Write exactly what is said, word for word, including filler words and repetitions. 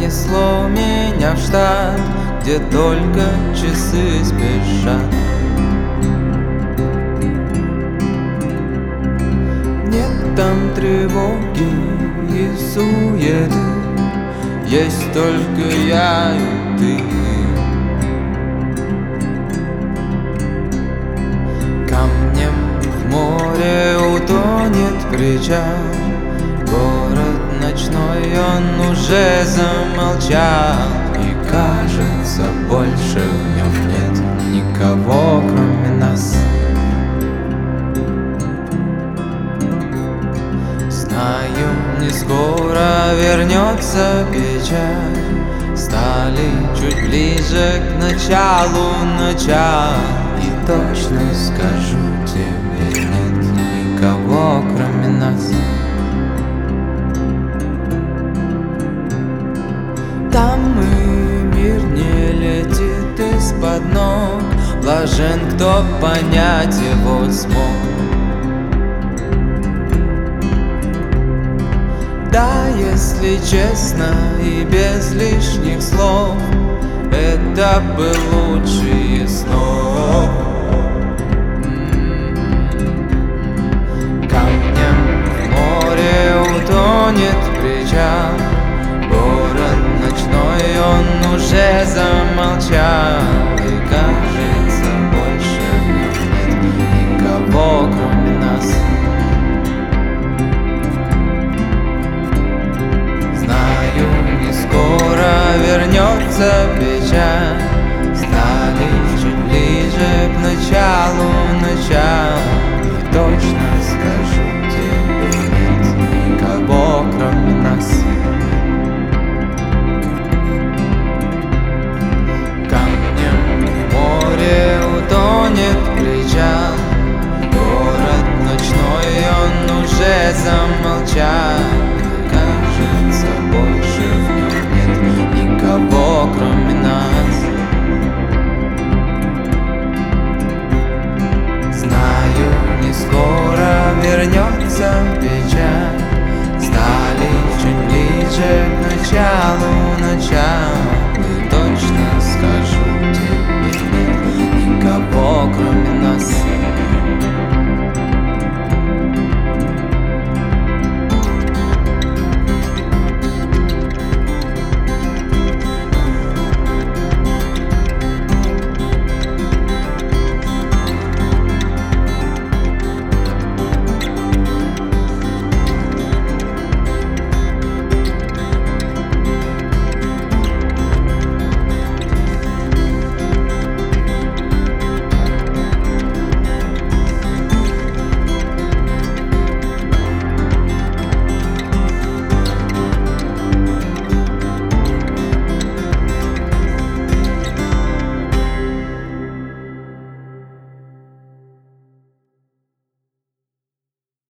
занесло меня в штат, где только часы спешат. Нет там тревоги и суеты, есть только я и ты. Камнем в море утонет причал, город ночной, он уже замолчал, и кажется, больше в нем нет никого, кроме нас. Знаю, не скоро вернется печаль, стали чуть ближе к началу начала, и точно скажу тебе, нет никого, кроме нас. Там и мир не летит из-под ног, блажен, кто понять его смог. Да, если честно и без лишних слов, это был лучший из снов. Камнем в море утонет причал, город ночной, он уже замолчал, и кажется, больше в нем нет никого, кроме нас. Знаю, не скоро вернется